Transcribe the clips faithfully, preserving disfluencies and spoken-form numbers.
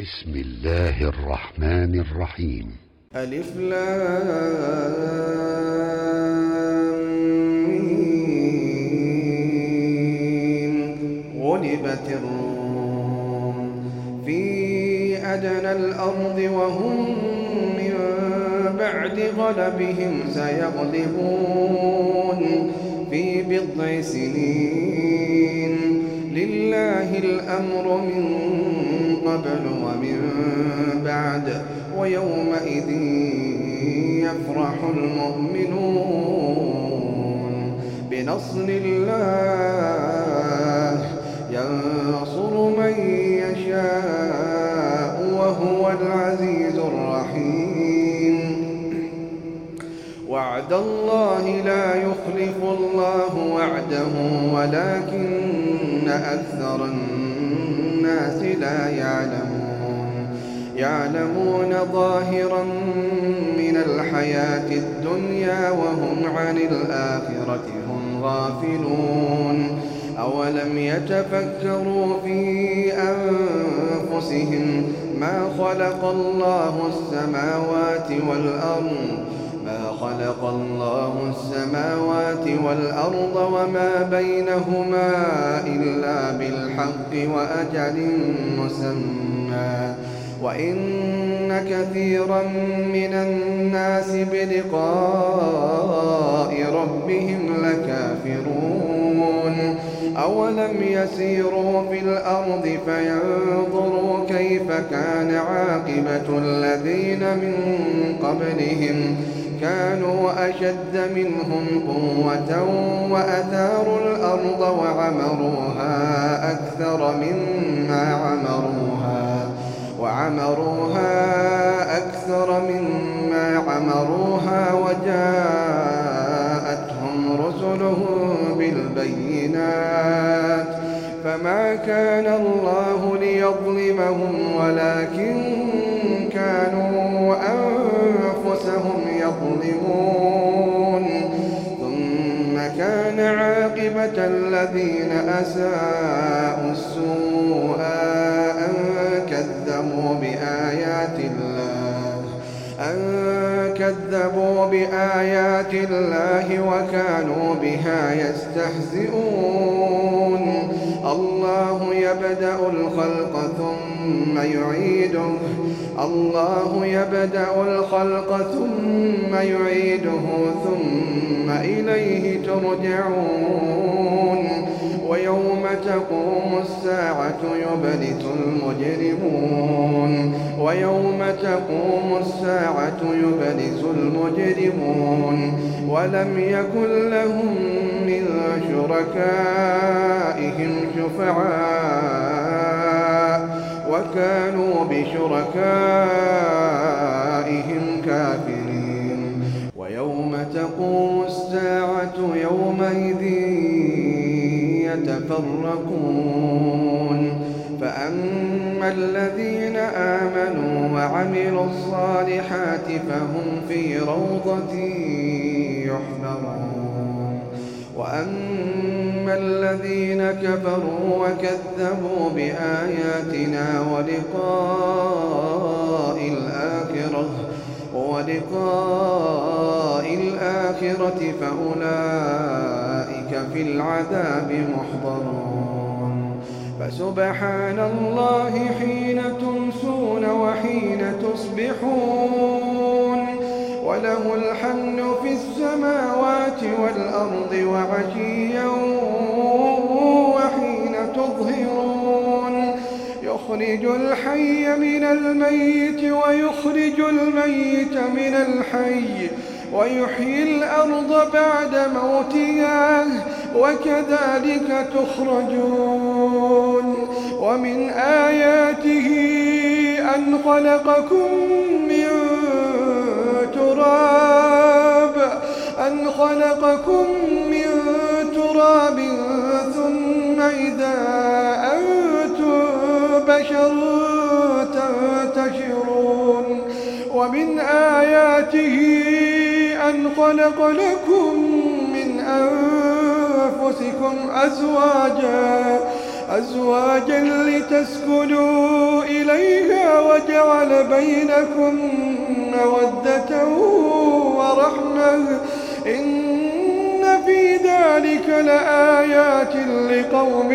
بسم الله الرحمن الرحيم. ألف لام ميم. غلبت الروم في أدنى الأرض وهم من بعد غلبهم سيغلبون في بضع سنين. لله الأمر من قبل ومن بعد ويومئذ يفرح المؤمنون بنصر الله ينصر من يشاء وهو العزيز الرحيم. وعد الله لا يخلف الله وعده ولكن أكثر الناس لا يعلمون يعلمون ظاهرا من الحياة الدنيا وهم عن الآخرة هم غافلون. أولم يتفكروا في أنفسهم ما خلق الله السماوات والأرض ما خلق الله السماوات والأرض وما بينهما إلا بالحق وأجل مسمى وإن كثيرا من الناس بلقاء ربهم لكافرون. أولم يسيروا في الأرض فينظروا كيف كان عاقبة الذين من قبلهم كانوا أشد منهم قوة وأثاروا الأرض وعمروها أكثر مما عمروها وعمروها أكثر مما عمروها وجاءتهم رسلهم بالبينات فما كان الله ليظلمهم ولكن كانوا أنفسهم يظلمون. ثم كان عاقبة الذين أساءوا السوء أن كذبوا بآيات الله أن كذبوا بآيات الله وكانوا بها يستهزئون. الله يبدأ الخلق ثم يعيده الله يبدأ الخلق ثم يعيده ثم إليه ترجعون. ويوم تقوم الساعة يبلس المجرمون ويوم تقوم الساعة يبلس المجرمون ولم يكن لهم من شركائهم شفعاء وكانوا بشركائهم كافرين. ويوم تقوم الساعة يومئذ يتفرقون فأما الذين آمنوا وعملوا الصالحات فهم في روضة يحبرون وأما الذين كفروا وكذبوا بآياتنا ولقاء الآخرة ولقاء الآخرة فأولئك في العذاب محضرون. فسبحان الله حين تمسون وحين تصبحون وله الحمد في السماوات والأرض وعشيا وحين تظهرون. يخرج الحي من الميت ويخرج الميت من الحي ويحيي الأرض بعد موتها وكذلك تخرجون. ومن آياته أن خلقكم من تراب أن خلقكم من تراب ثم إذا أنتم بشر تنتشرون. ومن آياته أن خلق لكم من أنفسكم أزواجا أزواجا لتسكنوا إليها وجعل بينكم مودة ورحمة إن في ذلك لآيات لقوم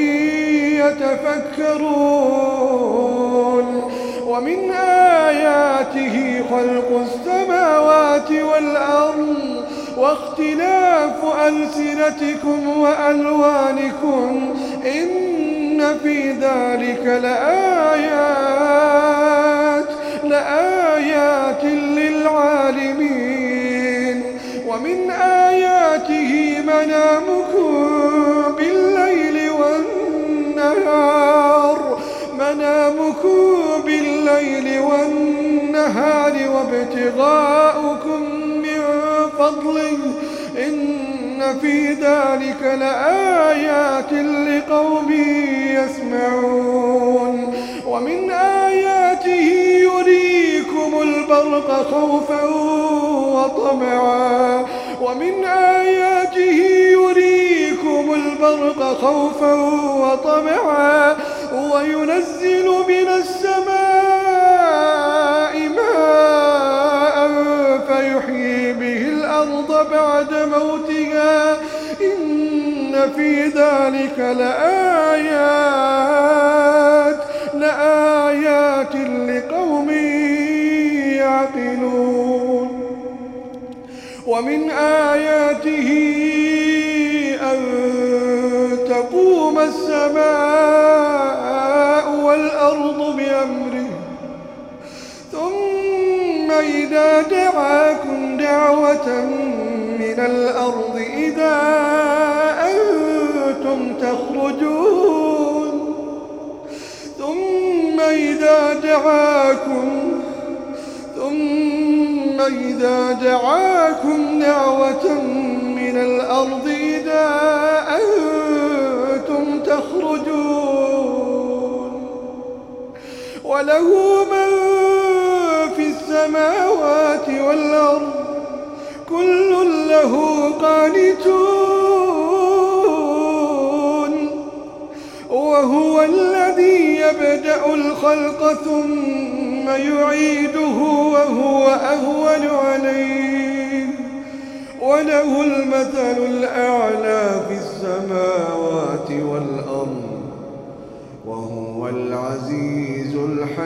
يتفكرون ومن آياته خلق السماوات والأرض واختلاف ألسنتكم وألوانكم إن في ذلك لآيات لآيات للعالمين ومن آياته منامكم بالليل والنهار منامكم بالليل والنهار وابتغاؤكم من فضله إن في ذلك لآيات لقوم يسمعون ومن آياته يريكم البرق خوفا وطمعا ومن آياته يريكم البرق خوفا وطمعا وينزل من السماء ماء فيحيي به الأرض بعد موتها إن في ذلك لآيات لآيات لقوم يعقلون ومن آياته أن تقوم السماء والأرض بأمره ثم إذا دعاكم دعوة من الأرض إذا أنتم تخرجون ثم إذا دعاكم ثم إذا دعاكم دعوة من الأرض إذا أنتم تخرجون وله من في السماوات والأرض كل له قانتون وهو الذي يبدأ الخلق ثم يعيده وهو أهون عليه وله المثل الأعلى في السماوات والأرض وهو العزيز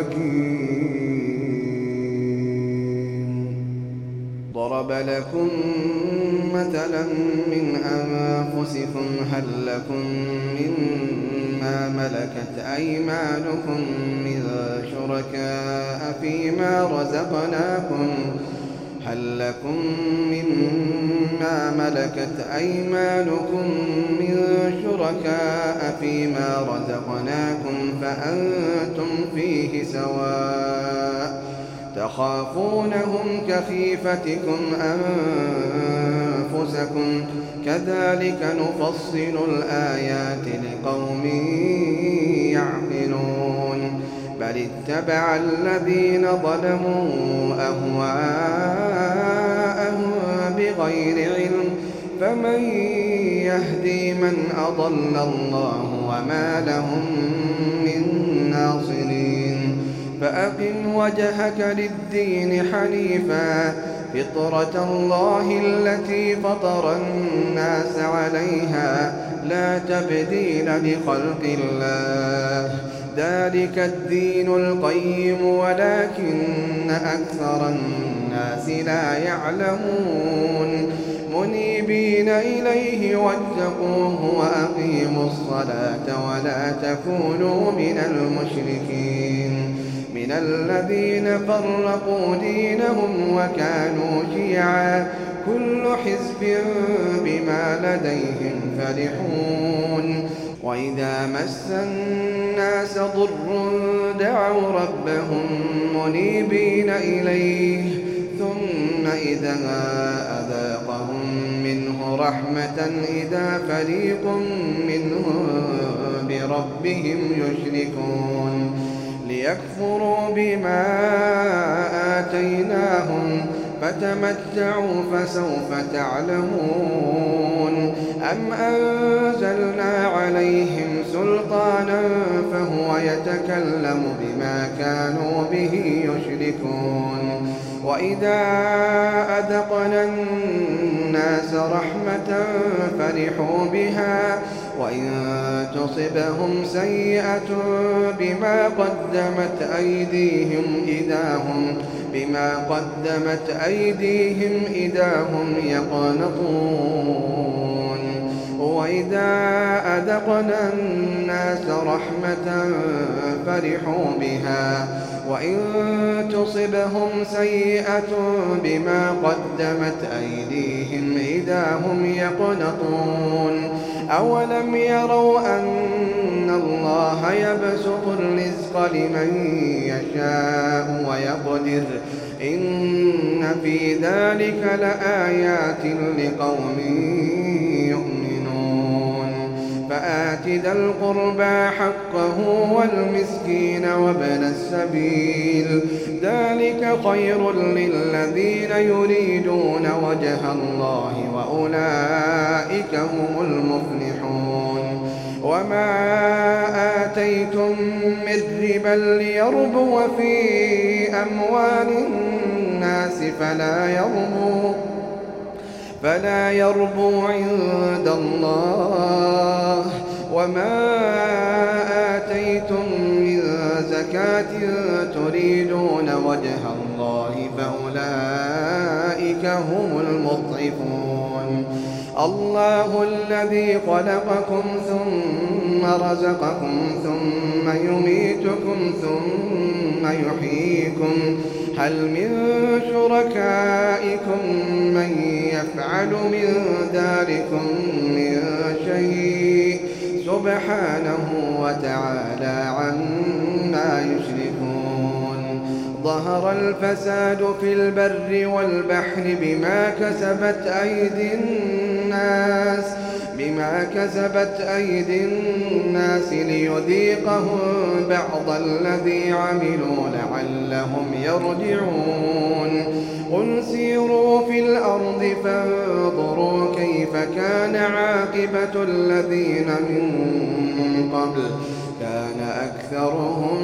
الحكيم ضرب لكم مثلا من أنفسكم هل لكم مما ملكت أيمانكم من شركاء فيما رزقناكم هل لكم مما ملكت أيمانكم من شركاء فيما رزقناكم فأنتم فيه سواء تخافونهم كخيفتكم أنفسكم كذلك نفصل الآيات لقوم يعقلون بل اتبع الذين ظلموا أهواءهم بغير علم فمن يهدي من أضل الله وما لهم من ناصرين فأقم وجهك للدين حنيفا فطرة الله التي فطر الناس عليها لا تبديل لخلق الله ذلك الدين القيم ولكن أكثر الناس لا يعلمون منيبين إليه واتقوه وأقيموا الصلاة ولا تكونوا من المشركين من الذين فرقوا دينهم وكانوا شيعا كل حزب بما لديهم فرحون وإذا مس الناس ضر دعوا ربهم منيبين إليه ثم إذا أذاقهم منه رحمة إذا فريق منهم بربهم يشركون ليكفروا بما آتيناهم فتمتعوا فسوف تعلمون أم أنزلنا عليهم سلطانا فهو يتكلم بما كانوا به يشركون وإذا أذقنا الناس رحمة فرحوا بها وإن تصبهم سيئة بما قدمت أيديهم إذا هم بما قدمت أيديهم إذا هم يقنطون وإذا أذقنا الناس رحمة فرحوا بها وإن تصبهم سيئة بما قدمت أيديهم إذا هم يقنطون أولم يروا أن الله يبسط الرزق لمن يشاء ويقدر إن في ذلك لآيات لقوم يؤمنون فآت ذا القربى حقه والمسكين وابن السبيل ذلك خير للذين يريدون وجه الله وأولئك هم المفلحون وما آتيتم من ربا ليربو في أموال الناس فلا يربو فلا يربو عند الله وما آتيتم من زكاة تريدون وجه الله فأولئك هم المضعفون الله الذي خلقكم ثم رزقكم ثم يميتكم ثم يحييكم هل من شركائكم من يفعل من ذلكم من شيء سبحانه وتعالى عما يشركون ظهر الفساد في البر والبحر بما كسبت أيدي الناس بما كسبت أيدي الناس ليذيقهم بعض الذي عملوا لعلهم يرجعون قل سيروا في الأرض فانظروا كيف كان عاقبة الذين من قبل كان أكثرهم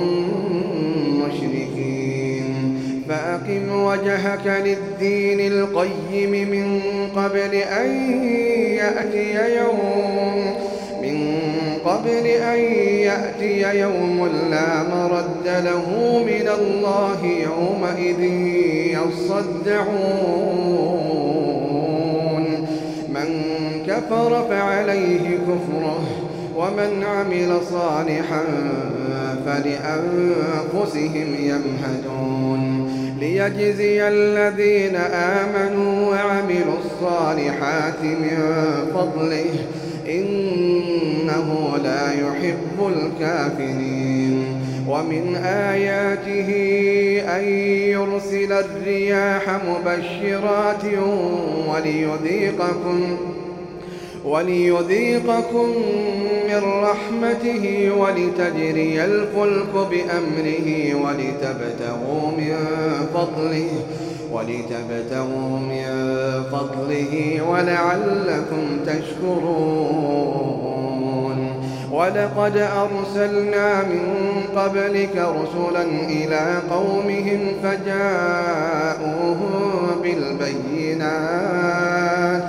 مشركين فأقم وجهك للدين القيم من قبل أن يأتي يوم من قبل أن يأتي يوم لا مرد له من الله يومئذ يصدعون من كفر فعليه كفره ومن عمل صالحا فلأنفسهم يمهدون ليجزي الذين آمنوا وعملوا الصالحات من فضله إنه لا يحب الكافرين ومن آياته أن يرسل الرياح مبشرات وليذيقكم وليذيقكم من رحمته ولتجري الفلك بأمره ولتبتغوا من فضله ولتبتغوا من فضله ولعلكم تشكرون ولقد أرسلنا من قبلك رسلا إلى قومهم فجاءوهم بالبينات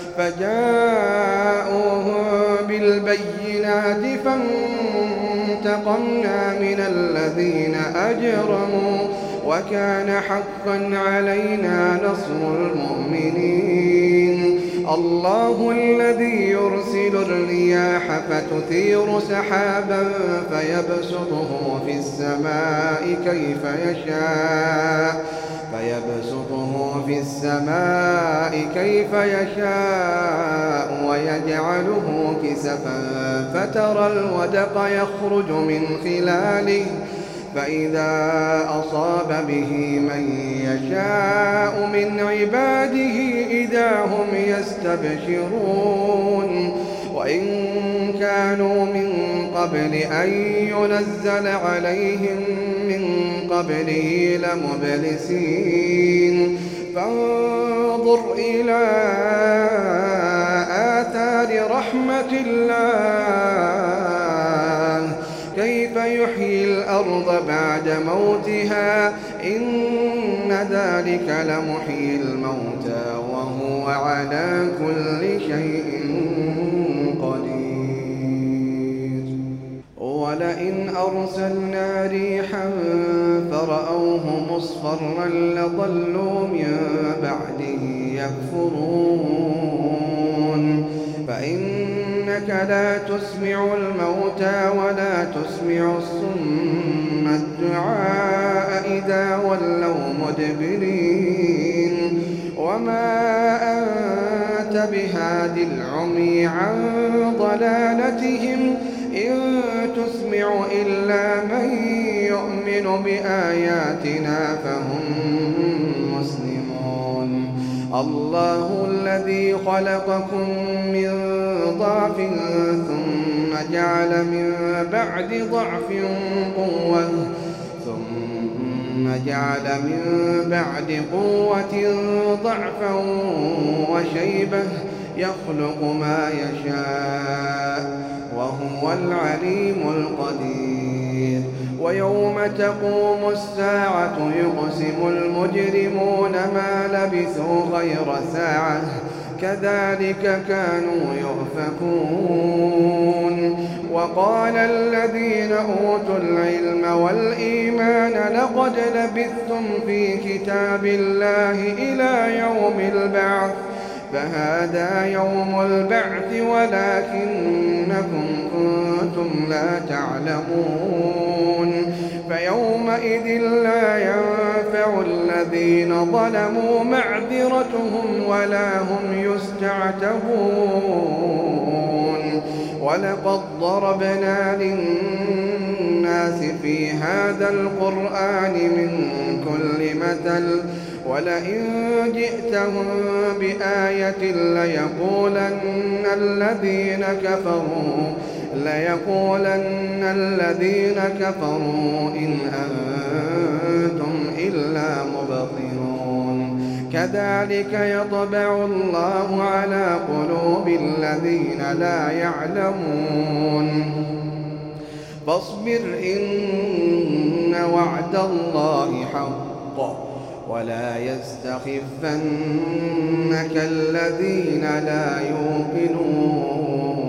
فجاءوهم بالبينات فانتقمنا من الذين أجرموا وكان حقا علينا نصر المؤمنين الله الذي يرسل الرياح فتثير سحابا فيبسطه في السماء كيف يشاء فيبسطه في السماء كيف يشاء ويجعله كسفا فترى الودق يخرج من خلاله فإذا أصاب به من يشاء من عباده إذا هم يستبشرون وإن كانوا من قبل أن ينزل عليهم من قبله لمبلسين فانظر إلى آثار رحمة الله كيف يحيي الأرض بعد موتها إن ذلك لمحيي الموتى وهو على كل شيء قدير. ولئن أرسلنا ريحا فرأوه مصفرا لظلوا من بعده يكفرون فإنك لا تسمع الموتى ولا تسمع الصم الدعاء إذا ولوا مدبرين وما أنت بهاد العمي عن ضلالتهم إن تسمع إلا من يؤمن بآياتنا فهم مسلمون. الله الذي خلقكم من ضعف ثم جعل من بعد ضعف قوة ثم جعل من بعد قوة ضعفا وشيبة يخلق ما يشاء وهو العليم القدير. ويوم تقوم الساعة يقسم المجرمون ما لبثوا غير ساعة كذلك كانوا يؤفكون. وقال الذين أوتوا العلم والإيمان لقد لبثتم في كتاب الله إلى يوم البعث فهذا يوم البعث ولكنكم كنتم لا تعلمون. فيومئذ لا ينفع الذين ظلموا معذرتهم ولا هم يستعتبون. ولقد ضربنا للناس في هذا القرآن من كل مثل ولئن جئتهم بآية ليقولن الذين كفروا ليقولن الذين كفروا إن أنتم إلا مبطلون. كذلك يطبع الله على قلوب الذين لا يعلمون. فاصبر إن وعد الله حق ولا يستخفنك الذين لا يوقنون.